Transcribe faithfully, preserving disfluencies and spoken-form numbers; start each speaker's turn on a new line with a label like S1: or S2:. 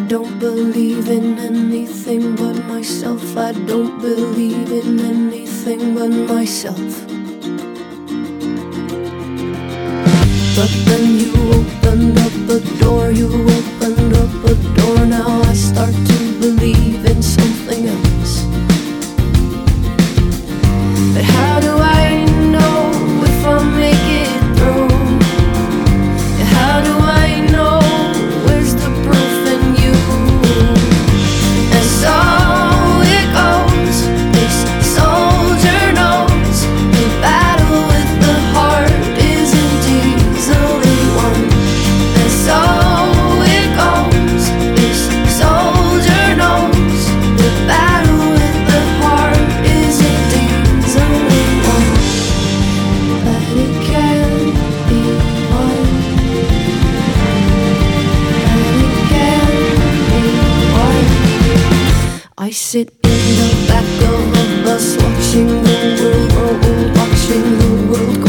S1: don't believe in anything but myself. I don't believe in anything but myself. But then you opened up a door, you opened up a door. Now I start to believe in something else. But how do I know if I'll make it through? How do I know? Where's the proof in you? And so it goes, this soldier knows the battle with the heart isn't easily won. And so it goes, this soldier knows the battle with the heart isn't easily won. But it can be won. I sit in the back of a bus watching the world roll, watching the world